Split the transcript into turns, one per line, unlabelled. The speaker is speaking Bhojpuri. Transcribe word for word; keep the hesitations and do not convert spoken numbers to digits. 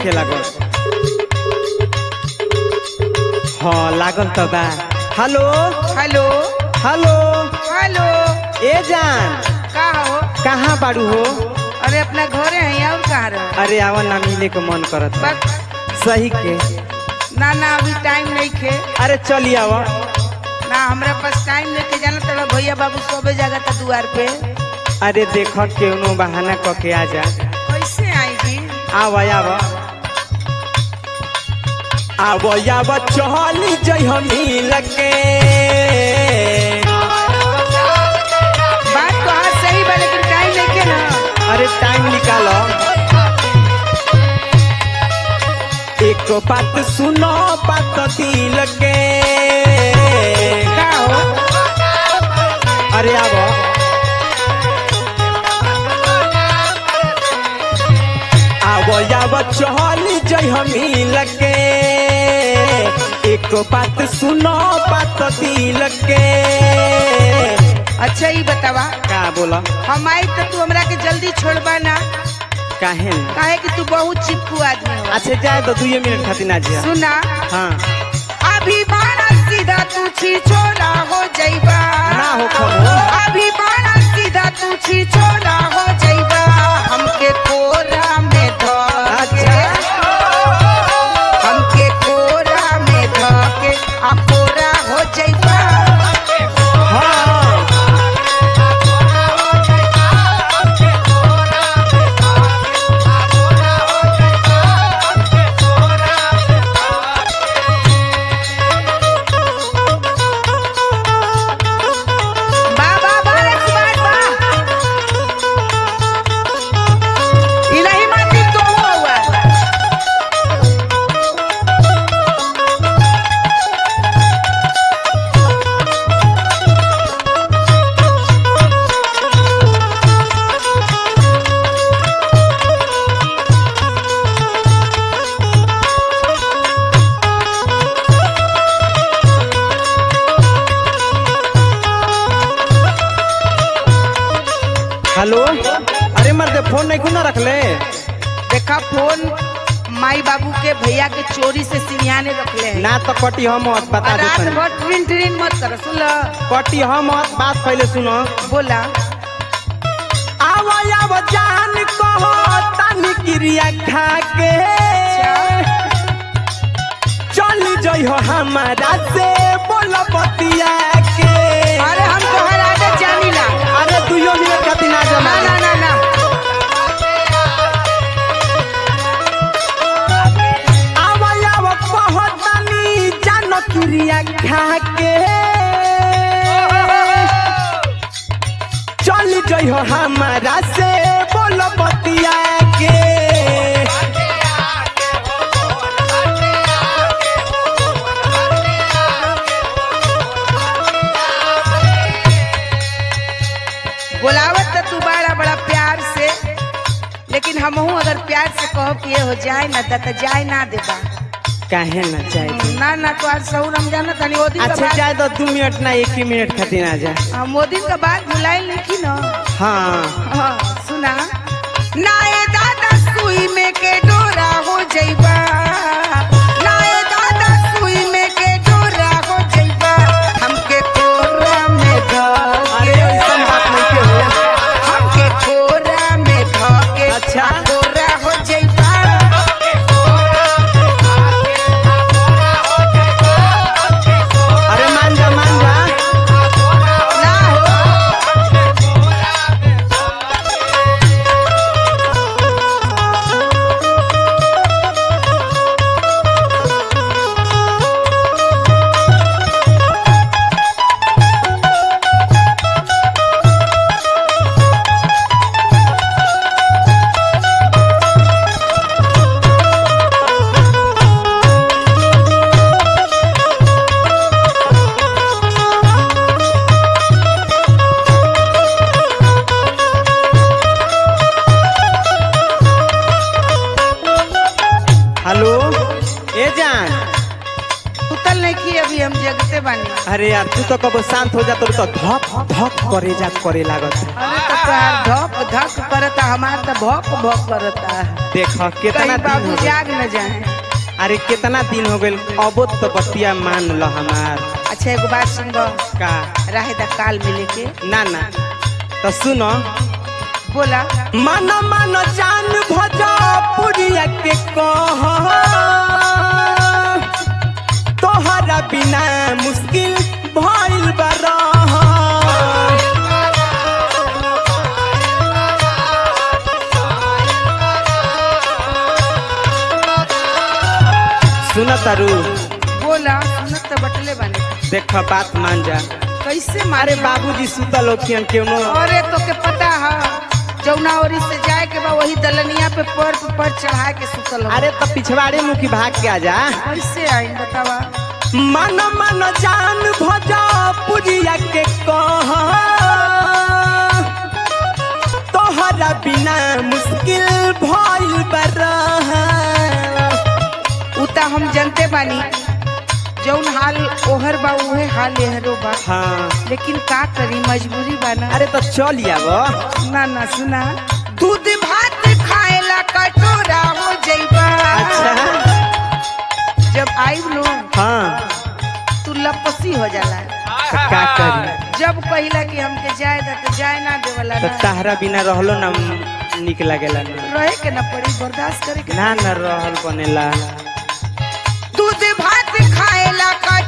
नहीं लागल। हाँ लागल तो बा। Hello
hello
hello
hello.
ए जान
का हो?
कहाँ बाड़ू हो?
अरे अपना घरे है और कहाँ रहे?
अरे आवा ना मिले के मन करत बा।
बस
सही के
ना ना अभी टाइम नहीं खे।
अरे चली आवा
ना हमरा पास टाइम नहीं खे। जाना तोरा भैया बाबू सोबे जगह था द्वार पे।
अरे देख केनो बहाना क के आ जा।
कैसे आएगी?
आवा आवा आवा आवा चली जई हम मिल के।
बात तो हाँ सही बा लेकिन टाइम नहीं के ना।
अरे टाइम निकालो। एक बात सुनो बात दिल के।
का हो?
अरे आवा आवा आवा चली जई हम मिल के। एक बात सुनो बात दिल के।
अच्छा ये बतावा
का बोला?
हम आई तो तू हमरा के जल्दी छोड़बा ना?
काहे न?
काहे कि तू बहुत चिपकू आदमी हो।
अच्छा जाए तो दुई मिनट खातिर ना जा।
सुना
हाँ
अभी बाणा सीधा तू छी छोरा हो जाइबा।
ना हो खबो।
अभी बाणा सीधा तू छी छोरा हो जाइबा। हमके कोरा में धके हमके कोरा में धके आ कोरा हो जाइबा।
हाँ
बा बा बा एक बात बा। ई नहीं मानती तो हुआ।
हेलो अरे मर्दे फोन नहीं खुना रख ले।
देखा फोन माई बाबू के भैया के चोरी से सिरियाने रख ले हैं।
ना तो कटी हम मत बता
और
दे
रात
तनी।
भर ट्रिन ट्रिन मत कर। सुन लो
कटी हम मत बात पहले सुनो।
बोला
आवा आवा जान कहो तानी क्रिया खा के। चली जई हो हमारा से बोल बतिया के।
अरे हम तोहर आदत जानी ला।
अरे दुइयो मिनट खातिर ना जा।
ना ना ना ना
आवा आवा कहो तानी जान क्रिया खा के। चली जई हो हमारा से बोल बतिया के।
बोलावत तो तू बड़ा बड़ा प्यार से लेकिन हमहू अगर प्यार से कहो कि ये हो जाए ना तो जाए ना देबा।
काहे ना चाहे?
ना ना तो आज सहू रमजान तनी वो दिन का
अच्छा
बात।
जाए तो दो मिनट ना एक ही मिनट खातिर ना जा।
हम वो दिन का बात भुलाई लिखी ना।
हाँ
हाँ सुना नाए दादा सुई में के डोरा हो जाइबा। नाए दादा सुई में के डोरा हो जाइबा। हमके कोरा में
अरे
धके
ऐसा बात नहीं के हो।
हमके कोरा में धके
अच्छा।
कोरा हो जाइबा।
अरे मान जा मान जा।
ना हो
हेलो ए जान।
सुतल नहीं की अभी हम जगते बानी।
अरे यार तू तो कब शांत हो जा तो धक धक करे जा करे लागत।
अरे तो तोहार धक धक करता, हमार तो भौक भौक करता।
देखो कितना
कहीं
दिन
बाबू
हो गइल।
जाग न जाए।
अरे कितना दिन हो गइल, अबो तो बतिया मान लो हमार।
अच्छा एगो बात सुनबो,
का
रहे दा काल मिले के।
ना ना तो सुनो,
बोला।
मन मन जान भोजपुरिया के कह, तोहरा बिना मुश्किल भइल बा रह। सुना तारू,
बोला सुनत तो बटले बने।
देख बात मान जा।
कैसे
अरे
मारे
बाबूजी सुतल होखियन क्यों नो।
अरे तो के पता है जौना ओरी से जाए के बा वही दलनिया पे पर पर चढ़ा के सुतल हो।
अरे तो पिछवाड़े मुखी भाग के आ जा।
कैसे आई बतावा।
मन मन जान भोजपुरिया के कह, तोहरा बिना मुश्किल भइल बा रह।
उता हम जनते बानी जौन हाल ओहर बा उहे हाल एहरो बा।
हाँ
लेकिन का करी मजबूरी बा ना।
अरे तो चल आबो।
ना ना सुना, दूध भात खाएला कटोरा हो जइबा।
अच्छा
जब आइब लो
हाँ
तू लपसी हो जाला।
तो का करी,
जब कहिला कि हमके जाए दा तो जाए ना देवला
तो
ना।
तहरा बिना रहलो ना निक लागेला ना।
रहे के ना पड़ी, बर्दाश्त करे के
ना ना रहल बनेला।
दूध भात खाएला